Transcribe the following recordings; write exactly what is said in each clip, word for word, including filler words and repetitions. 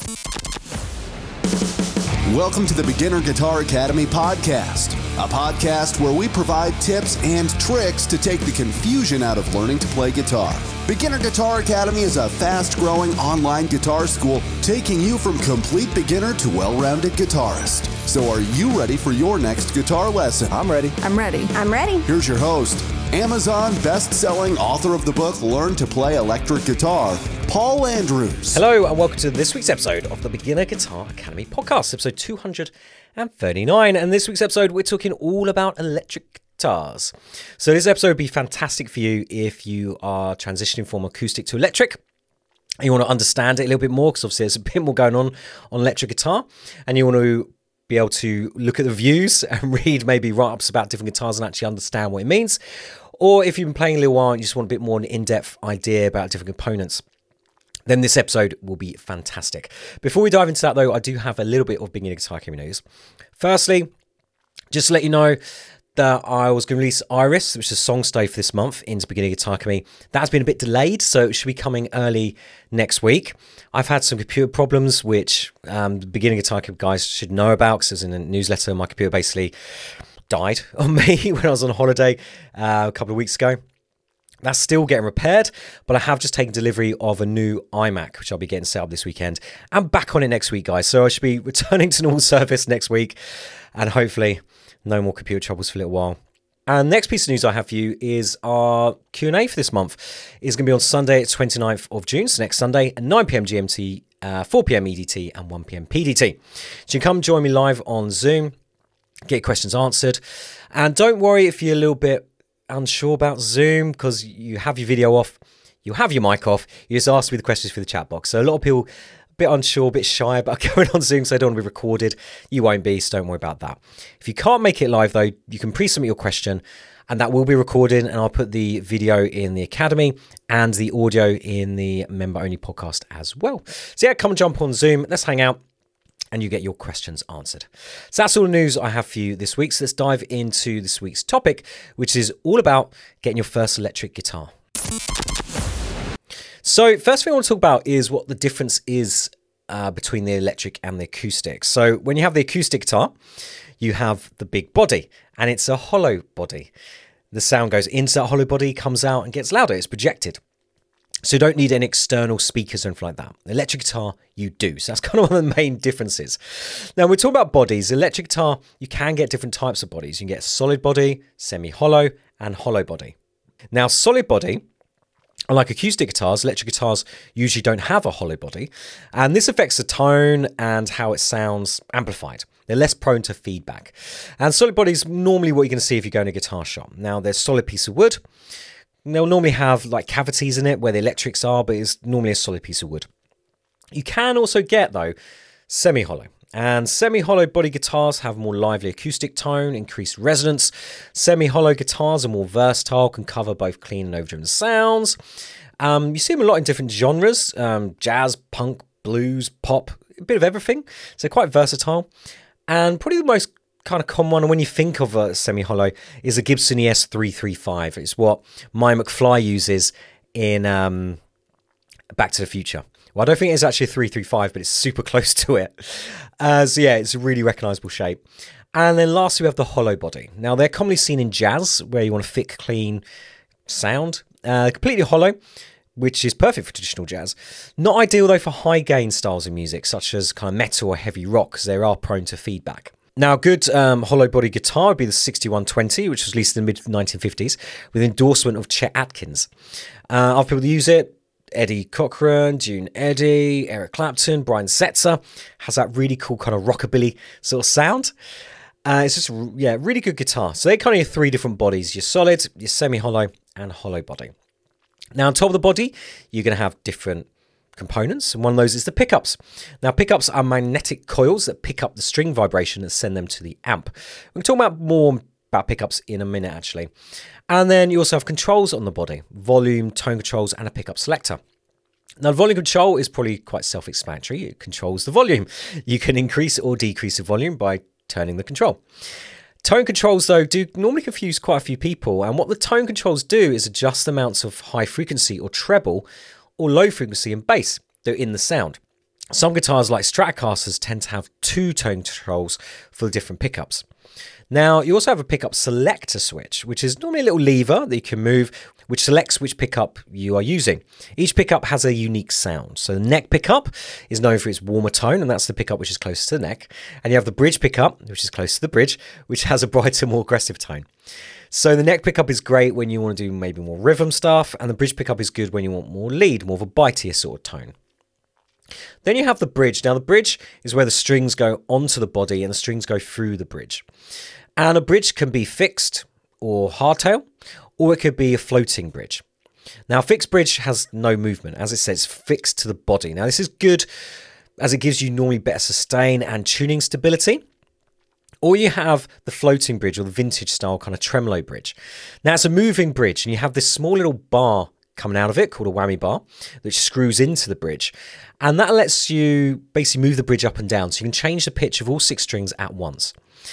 Welcome to the Beginner Guitar Academy podcast, a podcast where we provide tips and tricks to take the confusion out of learning to play guitar. Beginner Guitar Academy is a fast-growing online guitar school taking you from complete beginner to well-rounded guitarist. So are you ready for your next guitar lesson? I'm ready. I'm ready. I'm ready. Here's your host, Amazon best-selling author of the book Learn to Play Electric Guitar, Paul Andrews. Hello and welcome to this week's episode of the Beginner Guitar Academy podcast, episode two hundred thirty-nine. And this week's episode, we're talking all about electric guitars. So this episode would be fantastic for you if you are transitioning from acoustic to electric. And you want to understand it a little bit more because obviously there's a bit more going on on electric guitar. And you want to be able to look at the views and read maybe write-ups about different guitars and actually understand what it means. Or if you've been playing a little while and you just want a bit more an in-depth idea about different components, then this episode will be fantastic. Before we dive into that though, I do have a little bit of Beginner Guitar Academy news. Firstly, just to let you know that I was going to release Iris, which is a song stay for this month, into Beginner Guitar Academy. That has been a bit delayed, so it should be coming early next week. I've had some computer problems, which um, the Beginner Guitar Academy guys should know about, because in a newsletter, my computer basically died on me when I was on holiday uh, a couple of weeks ago. That's still getting repaired, but I have just taken delivery of a new iMac, which I'll be getting set up this weekend. I'm back on it next week, guys, so I should be returning to normal service next week, and hopefully no more computer troubles for a little while. And next piece of news I have for you is our Q and A for this month. It's going to be on Sunday, twenty-ninth of June, so next Sunday, at nine p.m. G M T, uh, four p.m. E D T, and one p.m. P D T. So you can come join me live on Zoom, get your questions answered, and don't worry if you're a little bit unsure about Zoom, because you have your video off, you have your mic off, you just ask me the questions through the chat box. So a lot of people a bit unsure, a bit shy about going on Zoom, so they don't want to be recorded. You won't be, so don't worry about that. If you can't make it live though, you can pre-submit your question and that will be recorded, and I'll put the video in the Academy and the audio in the member-only podcast as well. So yeah, come and jump on Zoom, let's hang out, and you get your questions answered. So that's all the news I have for you this week. So let's dive into this week's topic, which is all about getting your first electric guitar. So first thing I want to talk about is what the difference is uh, between the electric and the acoustic. So when you have the acoustic guitar, you have the big body, and it's a hollow body. The sound goes into that hollow body, comes out and gets louder. It's projected. So you don't need any external speakers or anything like that. Electric guitar, you do. So that's kind of one of the main differences. Now, we're talking about bodies. Electric guitar, you can get different types of bodies. You can get solid body, semi-hollow, and hollow body. Now, solid body, unlike acoustic guitars, electric guitars usually don't have a hollow body. And this affects the tone and how it sounds amplified. They're less prone to feedback. And solid body is normally what you're going to see if you go in a guitar shop. Now, there's a solid piece of wood. They'll normally have like cavities in it where the electrics are, but it's normally a solid piece of wood. You can also get, though, semi-hollow. And semi-hollow body guitars have a more lively acoustic tone, increased resonance. Semi-hollow guitars are more versatile, can cover both clean and overdriven sounds. Um, you see them a lot in different genres, um, jazz, punk, blues, pop, a bit of everything. So quite versatile. And probably the most kind of common one when you think of a semi-hollow is a Gibson E S three thirty-five. It's what Mike McFly uses in um, Back to the Future. Well, I don't think it's actually a three thirty-five, but it's super close to it. Uh, so yeah, it's a really recognizable shape. And then lastly, we have the hollow body. Now, they're commonly seen in jazz, where you want a thick, clean sound. Uh, completely hollow, which is perfect for traditional jazz. Not ideal, though, for high-gain styles of music, such as kind of metal or heavy rock, because they are prone to feedback. Now, a good um, hollow body guitar would be the sixty-one twenty, which was released in the mid nineteen fifties, with endorsement of Chet Atkins. Uh, other people that use it, Eddie Cochran, June Eddy, Eric Clapton, Brian Setzer, has that really cool kind of rockabilly sort of sound. Uh, it's just, yeah, really good guitar. So they kind of have three different bodies, your solid, your semi-hollow, and hollow body. Now, on top of the body, you're going to have different components, and one of those is the pickups. Now, pickups are magnetic coils that pick up the string vibration and send them to the amp. We're talking about more about pickups in a minute, actually. And then you also have controls on the body, volume, tone controls, and a pickup selector. Now, volume control is probably quite self-explanatory. It controls the volume. You can increase or decrease the volume by turning the control. Tone controls, though, do normally confuse quite a few people. And what the tone controls do is adjust the amounts of high frequency or treble or low frequency and bass that are in the sound. Some guitars like Stratocasters tend to have two tone controls for the different pickups. Now, you also have a pickup selector switch, which is normally a little lever that you can move, which selects which pickup you are using. Each pickup has a unique sound. So the neck pickup is known for its warmer tone, and that's the pickup which is closest to the neck. And you have the bridge pickup, which is close to the bridge, which has a brighter, more aggressive tone. So the neck pickup is great when you want to do maybe more rhythm stuff, and the bridge pickup is good when you want more lead, more of a bitier sort of tone. Then you have the bridge. Now the bridge is where the strings go onto the body and the strings go through the bridge. And a bridge can be fixed or hardtail, or it could be a floating bridge. Now, a fixed bridge has no movement. As it says, fixed to the body. Now, this is good as it gives you normally better sustain and tuning stability. Or you have the floating bridge or the vintage style kind of tremolo bridge. Now, it's a moving bridge, and you have this small little bar coming out of it called a whammy bar, which screws into the bridge. And that lets you basically move the bridge up and down. So you can change the pitch of all six strings at once.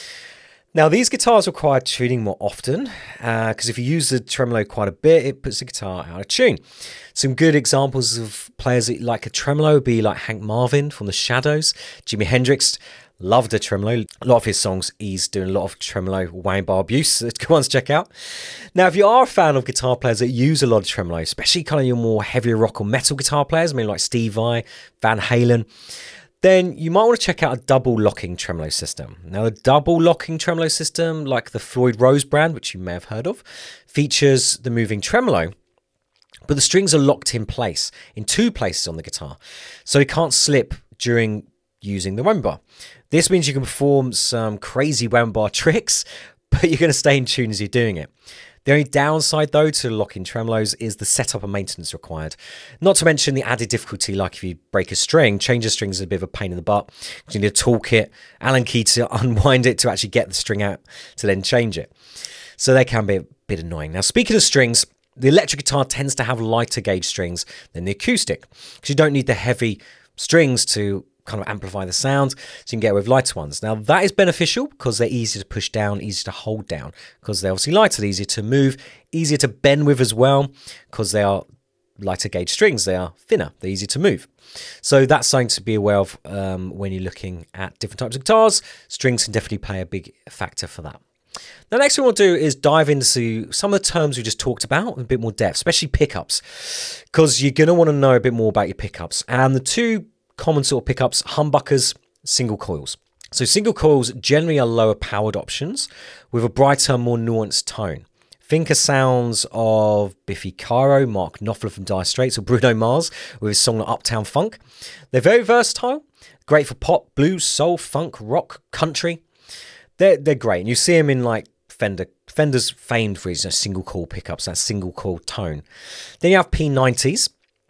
Now, these guitars require tuning more often because uh, if you use the tremolo quite a bit, it puts the guitar out of tune. Some good examples of players that like a tremolo would be like Hank Marvin from the Shadows. Jimi Hendrix loved a tremolo. A lot of his songs, he's doing a lot of tremolo whammy bar abuse. It's good ones to check out. Now, if you are a fan of guitar players that use a lot of tremolo, especially kind of your more heavier rock or metal guitar players, I mean like Steve Vai, Van Halen, then you might want to check out a double locking tremolo system. Now, the double locking tremolo system, like the Floyd Rose brand, which you may have heard of, features the moving tremolo, but the strings are locked in place in two places on the guitar, so they can't slip during using the whammy bar. This means you can perform some crazy whammy bar tricks, but you're going to stay in tune as you're doing it. The only downside, though, to locking tremolos is the setup and maintenance required. Not to mention the added difficulty, like if you break a string, change the strings is a bit of a pain in the butt. You need a toolkit, Allen key to unwind it to actually get the string out to then change it. So they can be a bit annoying. Now, speaking of strings, the electric guitar tends to have lighter gauge strings than the acoustic because you don't need the heavy strings to kind of amplify the sound, so you can get away with lighter ones. Now, that is beneficial because they're easier to push down, easier to hold down, because they're obviously lighter, easier to move, easier to bend with as well, because they are lighter gauge strings, they are thinner, they're easier to move. So that's something to be aware of um, when you're looking at different types of guitars. Strings can definitely play a big factor for that. The next thing we'll do is dive into some of the terms we just talked about in a bit more depth, especially pickups, because you're going to want to know a bit more about your pickups. And the two common sort of pickups, humbuckers, single coils. So single coils generally are lower powered options with a brighter, more nuanced tone. Think of sounds of Biffy Clyro, Mark Knopfler from Dire Straits, or Bruno Mars with his song Uptown Funk. They're very versatile, great for pop, blues, soul, funk, rock, country. They're, they're great. And you see them in like Fender. Fender's famed for his you know, single coil pickups, that single coil tone. Then you have P nineties.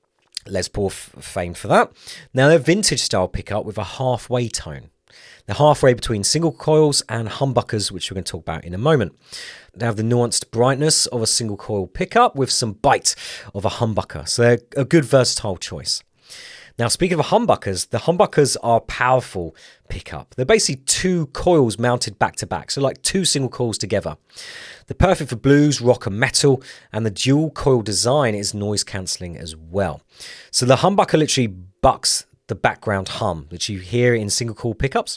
Les Paul f- famed for that. Now they're vintage style pickup with a halfway tone. They're halfway between single coils and humbuckers, which we're going to talk about in a moment. They have the nuanced brightness of a single coil pickup with some bite of a humbucker. So they're a good versatile choice. Now, speaking of humbuckers, the humbuckers are a powerful pickup. They're basically two coils mounted back to back, so like two single coils together. They're perfect for blues, rock and metal, and the dual coil design is noise cancelling as well. So the humbucker literally bucks the background hum that you hear in single coil pickups.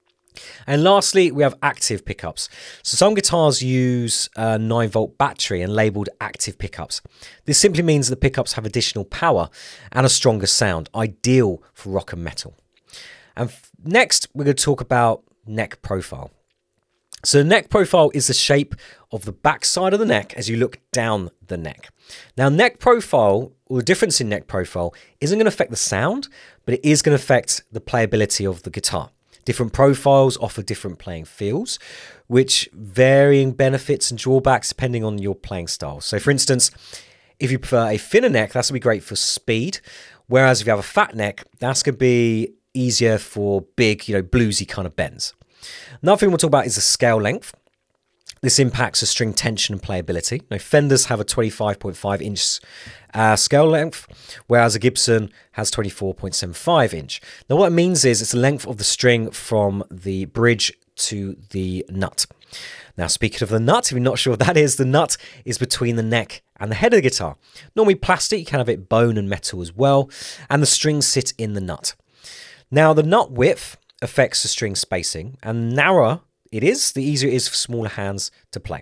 And lastly, we have active pickups. So some guitars use a nine volt battery and labeled active pickups. This simply means the pickups have additional power and a stronger sound, ideal for rock and metal. And f- next, we're going to talk about neck profile. So the neck profile is the shape of the back side of the neck as you look down the neck. Now, neck profile, or the difference in neck profile, isn't going to affect the sound, but it is going to affect the playability of the guitar. Different profiles offer different playing feels, which varying benefits and drawbacks depending on your playing style. So for instance, if you prefer a thinner neck, that's going to be great for speed. Whereas if you have a fat neck, that's going to be easier for big, you know, bluesy kind of bends. Another thing we'll talk about is the scale length. This impacts the string tension and playability. Now, Fenders have a twenty-five point five inch uh, scale length, whereas a Gibson has twenty-four point seven five inch. Now, what that means is it's the length of the string from the bridge to the nut. Now, speaking of the nut, if you're not sure what that is, the nut is between the neck and the head of the guitar. Normally plastic, you can have it bone and metal as well, and the strings sit in the nut. Now, the nut width affects the string spacing, and the narrower it is, the easier it is for smaller hands to play.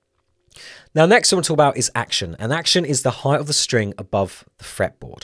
Now, next I want to talk about is action, and action is the height of the string above the fretboard.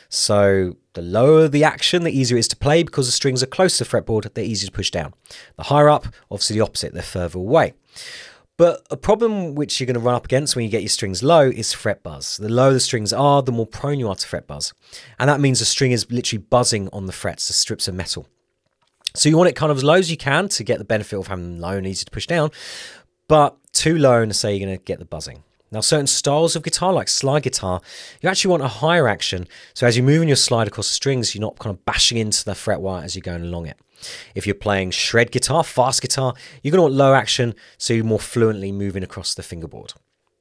So the lower the action, the easier it is to play because the strings are close to the fretboard, they're easier to push down. The higher up, obviously the opposite, they're further away. But a problem which you're going to run up against when you get your strings low is fret buzz. The lower the strings are, the more prone you are to fret buzz. And that means the string is literally buzzing on the frets, the strips of metal. So you want it kind of as low as you can to get the benefit of having low and easy to push down, but too low and say you're going to get the buzzing. Now, certain styles of guitar, like slide guitar, you actually want a higher action. So as you're moving your slide across the strings, you're not kind of bashing into the fret wire as you're going along it. If you're playing shred guitar, fast guitar, you're going to want low action, so you're more fluently moving across the fingerboard.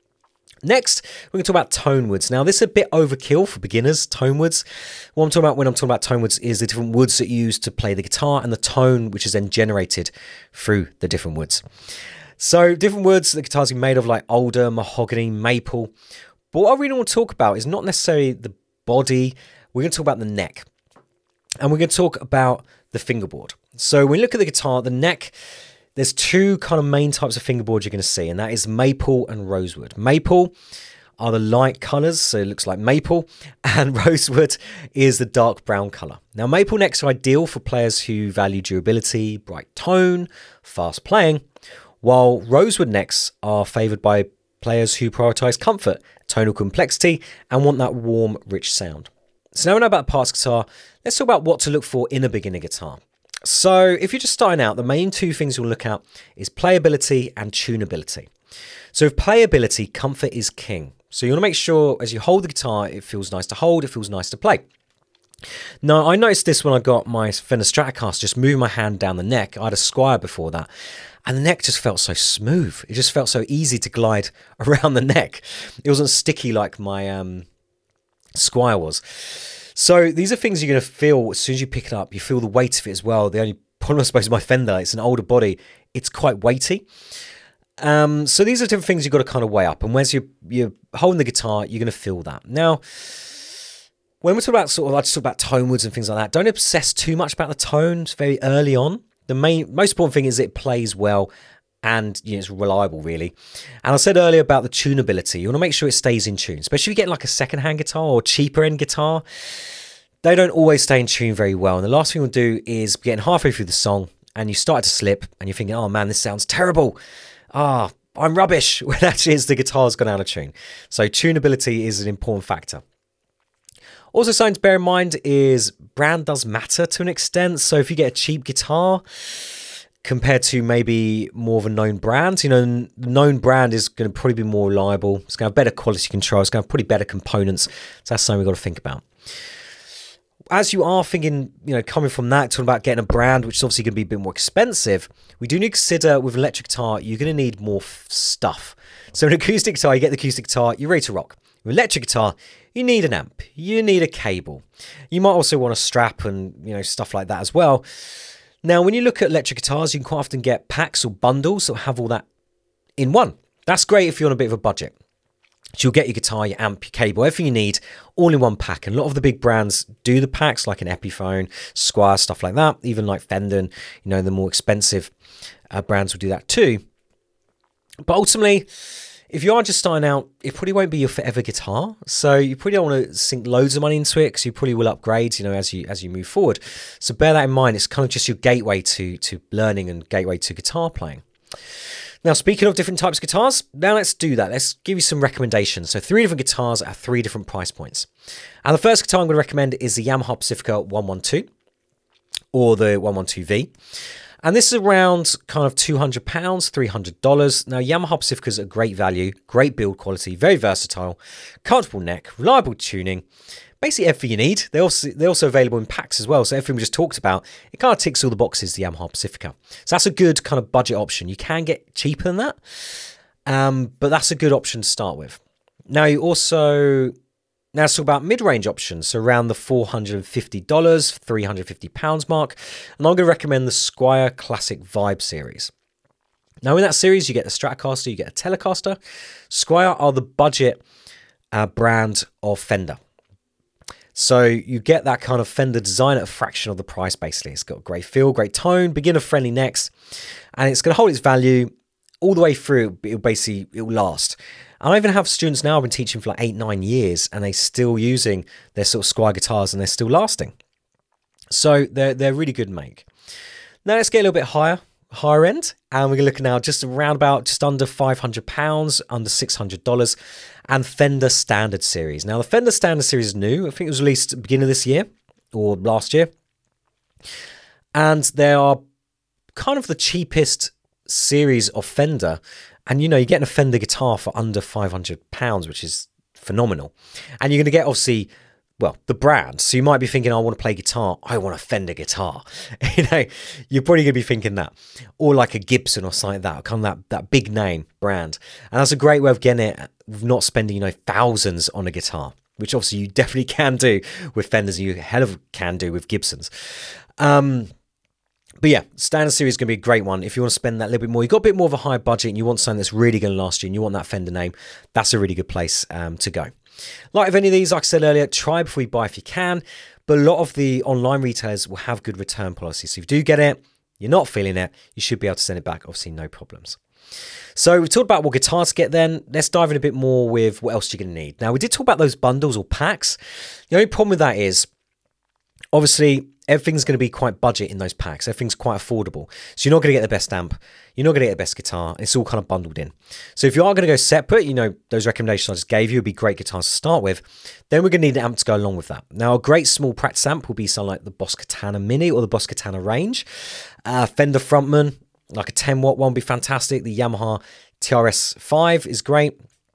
Next, we're going to talk about tone woods. Now, this is a bit overkill for beginners, tone woods. What I'm talking about when I'm talking about tone woods is the different woods that you use to play the guitar and the tone which is then generated through the different woods. So different woods the guitars are made of, like alder, mahogany, maple. But what I really want to talk about is not necessarily the body. We're going to talk about the neck. And we're going to talk about the fingerboard. So when you look at the guitar, the neck, there's two kind of main types of fingerboard you're going to see, and that is maple and rosewood. Maple are the light colours, so it looks like maple, and rosewood is the dark brown colour. Now, maple necks are ideal for players who value durability, bright tone, fast playing, while rosewood necks are favoured by players who prioritise comfort, tonal complexity, and want that warm, rich sound. So now we know about the parts guitar, let's talk about what to look for in a beginner guitar. So if you're just starting out, the main two things you'll look at is playability and tunability. So with playability, comfort is king. So you want to make sure as you hold the guitar, it feels nice to hold, it feels nice to play. Now, I noticed this when I got my Fender Stratocaster, just moving my hand down the neck. I had a Squier before that, and the neck just felt so smooth. It just felt so easy to glide around the neck. It wasn't sticky like my um, Squier was. So these are things you're going to feel as soon as you pick it up. You feel the weight of it as well. The only problem, I suppose, with my Fender, it's an older body. It's quite weighty. Um, so these are different things you've got to kind of weigh up. And as you're, you're holding the guitar, you're going to feel that. Now, when we talk about sort of, I just talk about tone woods and things like that, don't obsess too much about the tones very early on. The main, most important thing is it plays well and you know, it's reliable, really. And I said earlier about the tunability. You want to make sure it stays in tune, especially if you get like a second-hand guitar or cheaper end guitar. They don't always stay in tune very well. And the last thing we'll do is getting halfway through the song and you start to slip and you're thinking, oh man, this sounds terrible. Ah, oh, I'm rubbish. When actually it's the guitar's gone out of tune. So tunability is an important factor. Also, something to bear in mind is brand does matter to an extent. So if you get a cheap guitar compared to maybe more of a known brand, you know, the known brand is going to probably be more reliable. It's going to have better quality control. It's going to have probably better components. So that's something we've got to think about. As you are thinking, you know, coming from that, talking about getting a brand, which is obviously going to be a bit more expensive, we do need to consider with an electric guitar, you're going to need more f- stuff. So an acoustic guitar, you get the acoustic guitar, you're ready to rock. With electric guitar, you need an amp, you need a cable. You might also want a strap and, you know, stuff like that as well. Now, when you look at electric guitars, you can quite often get packs or bundles that have all that in one. That's great if you're on a bit of a budget. So you'll get your guitar, your amp, your cable, everything you need, all in one pack. And a lot of the big brands do the packs, like an Epiphone, Squier, stuff like that. Even like Fender, and, you know, the more expensive uh, brands will do that too. But ultimately, if you are just starting out, it probably won't be your forever guitar. So you probably don't want to sink loads of money into it because you probably will upgrade, you know, as you as you move forward. So bear that in mind. It's kind of just your gateway to to learning and gateway to guitar playing. Now, speaking of different types of guitars, now let's do that. Let's give you some recommendations. So three different guitars at three different price points. And the first guitar I'm going to recommend is the Yamaha Pacifica one twelve or the one twelve V. And this is around kind of two hundred pounds, three hundred dollars. Now, Yamaha Pacificas are great value, great build quality, very versatile, comfortable neck, reliable tuning, basically everything you need. They're also, they're also available in packs as well. So everything we just talked about, it kind of ticks all the boxes, the Yamaha Pacifica. So that's a good kind of budget option. You can get cheaper than that, um, but that's a good option to start with. Now, you also... Now let's talk about mid-range options, so around the four hundred fifty dollars, three hundred fifty pounds mark. And I'm going to recommend the Squier Classic Vibe series. Now in that series, you get the Stratocaster, you get a Telecaster. Squier are the budget uh, brand of Fender. So you get that kind of Fender design at a fraction of the price, basically. It's got a great feel, great tone, beginner-friendly necks, and it's going to hold its value all the way through. It'll basically, it'll last. And I even have students now I've been teaching for like eight, nine years, and they're still using their sort of Squier guitars, and they're still lasting. So they're, they're really good make. Now let's get a little bit higher, higher end, and we're going to look now just around about just under five hundred pounds, under six hundred dollars, and Fender Standard Series. Now the Fender Standard Series is new. I think it was released at the beginning of this year or last year. And they are kind of the cheapest series of Fender. And you know, you're getting a Fender guitar for under five hundred pounds, which is phenomenal. And you're going to get obviously, well, the brand. So you might be thinking, I want to play guitar. I want a Fender guitar. You know, you're probably going to be thinking that. Or like a Gibson or something like that, kind of that, that big name brand. And that's a great way of getting it, not spending, you know, thousands on a guitar, which obviously you definitely can do with Fenders, and you hell of can do with Gibsons. Um, but yeah, Standard Series is going to be a great one if you want to spend that little bit more. You've got a bit more of a high budget and you want something that's really going to last you and you want that Fender name. That's a really good place um, to go. Like with any of these, like I said earlier, try before you buy if you can. But a lot of the online retailers will have good return policies. So if you do get it, you're not feeling it, you should be able to send it back. Obviously, no problems. So we talked about what guitars to get then. Let's dive in a bit more with what else you're going to need. Now, we did talk about those bundles or packs. The only problem with that is, obviously, everything's going to be quite budget in those packs. Everything's quite affordable. So you're not going to get the best amp. You're not going to get the best guitar. It's all kind of bundled in. So if you are going to go separate, you know, those recommendations I just gave you would be great guitars to start with. Then we're going to need an amp to go along with that. Now, a great small practice amp will be something like the Boss Katana Mini or the Boss Katana Range. Uh, Fender Frontman, like a ten watt one would be fantastic. The Yamaha T R S five is great.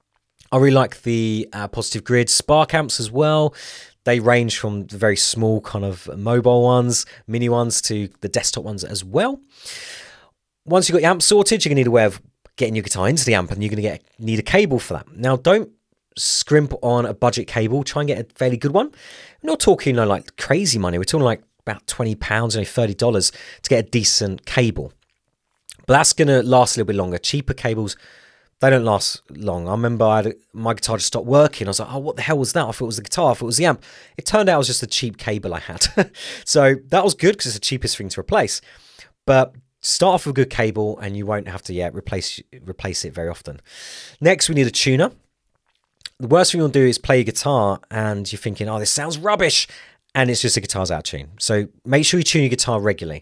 I really like the uh, Positive Grid Spark amps as well. They range from the very small kind of mobile ones, mini ones, to the desktop ones as well. Once you've got your amp sorted, you're going to need a way of getting your guitar into the amp, and you're going to get need a cable for that. Now, don't scrimp on a budget cable. Try and get a fairly good one. We're not talking, you know, like crazy money. We're talking like about twenty pounds, only thirty dollars to get a decent cable. But that's going to last a little bit longer. Cheaper cables, they don't last long. I remember I had a, my guitar just stopped working. I was like, oh, what the hell was that? I thought it was the guitar. I thought it was the amp. It turned out it was just a cheap cable I had. So that was good because it's the cheapest thing to replace. But start off with a good cable and you won't have to yeah, replace, replace it very often. Next, we need a tuner. The worst thing you'll do is play your guitar and you're thinking, oh, this sounds rubbish. And it's just a guitar's out of tune. So make sure you tune your guitar regularly.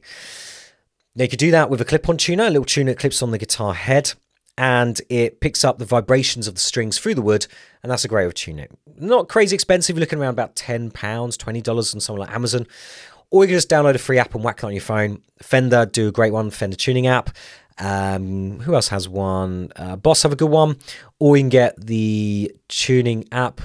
Now you could do that with a clip-on tuner, a little tuner that clips on the guitar head, and it picks up the vibrations of the strings through the wood, and that's a great way to tune it. Not crazy expensive, you're looking around about ten pounds, twenty dollars on something like Amazon, or you can just download a free app and whack it on your phone. Fender do a great one, Fender Tuning app. Um, who else has one? Uh, Boss have a good one, or you can get the tuning app.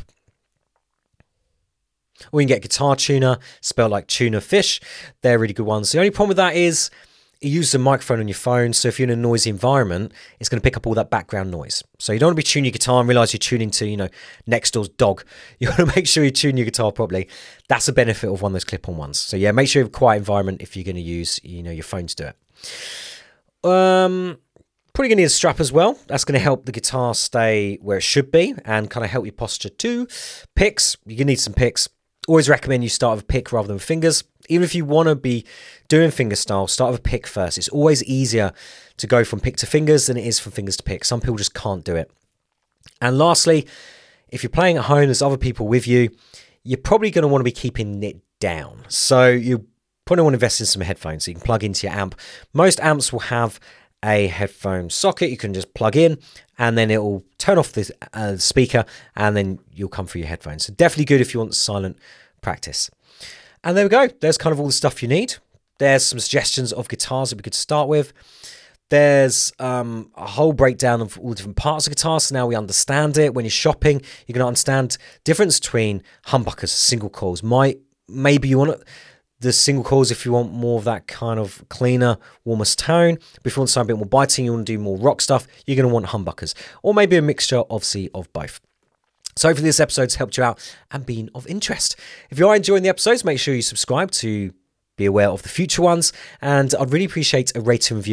Or you can get Guitar Tuner, spelled like tuna fish. They're really good ones. The only problem with that is it uses a microphone on your phone, so if you're in a noisy environment, it's going to pick up all that background noise. So you don't want to be tuning your guitar and realize you're tuning to, you know, next door's dog. You want to make sure you tune your guitar properly. That's a benefit of one of those clip-on ones. So yeah, make sure you have a quiet environment if you're going to use, you know, your phone to do it. Um, probably going to need a strap as well. That's going to help the guitar stay where it should be and kind of help your posture too. Picks, you're going to need some picks. Always recommend you start with a pick rather than fingers. Even if you want to be doing finger style, start with a pick first. It's always easier to go from pick to fingers than it is from fingers to pick. Some people just can't do it. And lastly, if you're playing at home, there's other people with you, you're probably going to want to be keeping it down. So you probably want to invest in some headphones so you can plug into your amp. Most amps will have a headphone socket you can just plug in, and then it will turn off the uh, speaker, and then you'll come through your headphones. So definitely good if you want silent practice. And there we go. There's kind of all the stuff you need. There's some suggestions of guitars that we could start with. There's um, a whole breakdown of all different parts of guitars. So now we understand it. When you're shopping, you're going to understand the difference between humbuckers, single coils. Might maybe you want the single coils if you want more of that kind of cleaner, warmest tone. But if you want something a bit more biting, you want to do more rock stuff, you're going to want humbuckers. Or maybe a mixture, obviously, of both. So hopefully this episode's helped you out and been of interest. If you are enjoying the episodes, make sure you subscribe to be aware of the future ones. And I'd really appreciate a rating review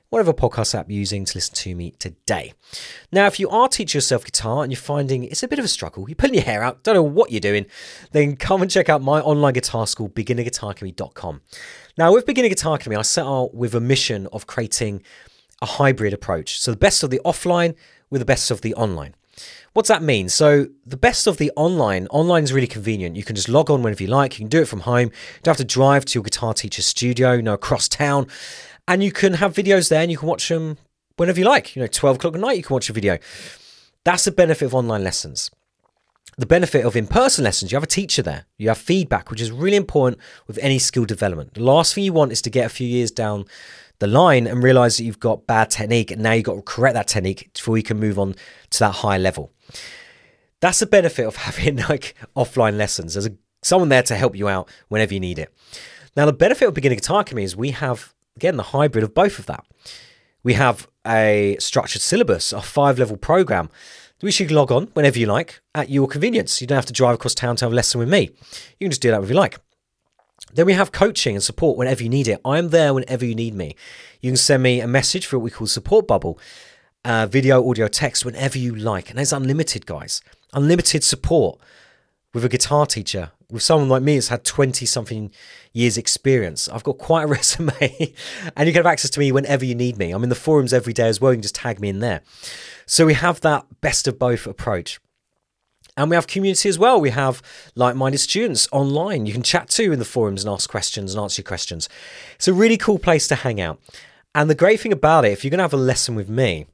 whatever podcast app you're using to listen to me today. Now, if you are teaching yourself guitar and you're finding it's a bit of a struggle, you're pulling your hair out, don't know what you're doing, then come and check out my online guitar school, beginner guitar academy dot com. Now, with Beginner Guitar Academy, I set out with a mission of creating a hybrid approach. So the best of the offline with the best of the online. What's that mean? So the best of the online, online is really convenient. You can just log on whenever you like. You can do it from home. You don't have to drive to your guitar teacher's studio, you know, across town. And you can have videos there and you can watch them whenever you like. You know, twelve o'clock at night, you can watch a video. That's the benefit of online lessons. The benefit of in-person lessons, you have a teacher there. You have feedback, which is really important with any skill development. The last thing you want is to get a few years down the line and realize that you've got bad technique and now you've got to correct that technique before you can move on to that high level. That's the benefit of having like offline lessons. There's a, someone there to help you out whenever you need it. Now, the benefit of Beginner Guitar Academy is we have, again, the hybrid of both of that. We have a structured syllabus, a five-level program, which you can log on whenever you like at your convenience. You don't have to drive across town to have a lesson with me. You can just do that if you like. Then we have coaching and support whenever you need it. I'm there whenever you need me. You can send me a message for what we call Support Bubble, uh, video, audio, text, whenever you like. And it's unlimited, guys. Unlimited support with a guitar teacher, with someone like me who's had twenty-something years experience. I've got quite a resume and you can have access to me whenever you need me. I'm in the forums every day as well. You can just tag me in there. So we have that best of both approach. And we have community as well. We have like-minded students online you can chat to in the forums and ask questions and answer your questions. It's a really cool place to hang out. And the great thing about it, if you're going to have a lesson with me,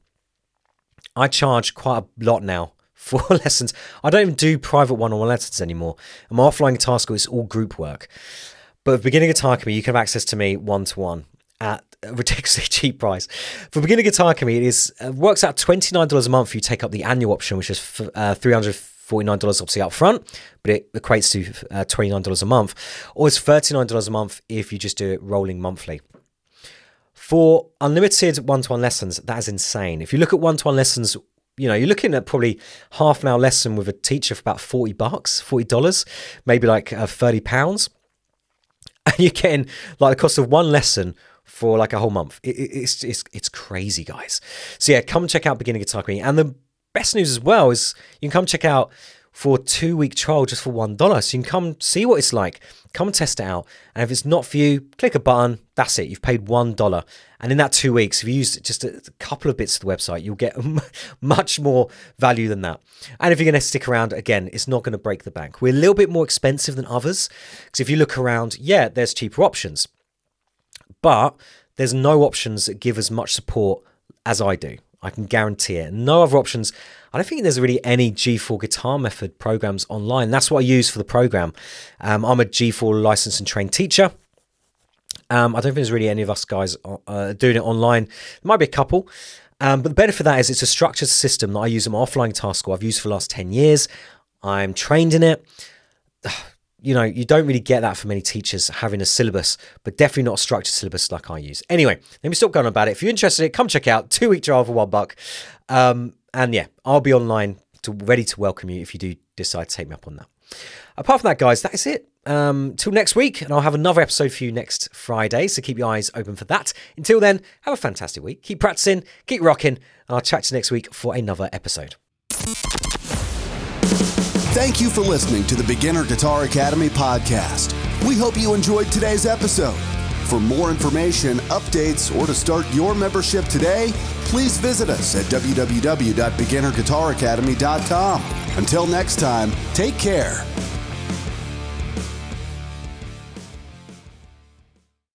I charge quite a lot now for lessons. I don't even do private one-on-one lessons anymore. And my offline guitar school is all group work. But with Beginner Guitar Academy, you can have access to me one-to-one at a ridiculously cheap price. For Beginner Guitar Academy, it is uh, works out twenty-nine dollars a month if you take up the annual option, which is uh, three hundred forty-nine dollars obviously up front, but it equates to uh, twenty-nine dollars a month. Or it's thirty-nine dollars a month if you just do it rolling monthly. For unlimited one-to-one lessons, that is insane. If you look at one-to-one lessons, you know, you're looking at probably half an hour lesson with a teacher for about forty bucks, forty dollars, maybe like uh, thirty pounds. And you're getting like the cost of one lesson for like a whole month. It, it, it's, it's, it's crazy, guys. So yeah, come check out Beginner Guitar Academy. And the best news as well is you can come check out for a two-week trial just for one dollar. So you can come see what it's like, come and test it out. And if it's not for you, click a button. That's it. You've paid one dollar. And in that two weeks, if you use just a couple of bits of the website, you'll get much more value than that. And if you're going to stick around, again, it's not going to break the bank. We're a little bit more expensive than others. Because if you look around, yeah, there's cheaper options. But there's no options that give as much support as I do. I can guarantee it. No other options. I don't think there's really any G four Guitar Method programs online. That's what I use for the program. Um, I'm a G four licensed and trained teacher. Um, I don't think there's really any of us guys uh, doing it online. There might be a couple. Um, but the benefit of that is it's a structured system that I use in my offline guitar school. I've used for the last ten years. I'm trained in it. You know, you don't really get that for many teachers having a syllabus, but definitely not a structured syllabus like I use. Anyway, let me stop going on about it. If you're interested in it, come check out two-week trial for one buck. Um, and yeah, I'll be online to ready to welcome you if you do decide to take me up on that. Apart from that, guys, that is it. Um, till next week, and I'll have another episode for you next Friday, so keep your eyes open for that. Until then, have a fantastic week. Keep practicing, keep rocking, and I'll chat to you next week for another episode. Thank you for listening to the Beginner Guitar Academy podcast. We hope you enjoyed today's episode. For more information, updates, or to start your membership today, please visit us at w w w dot beginner guitar academy dot com. Until next time, take care.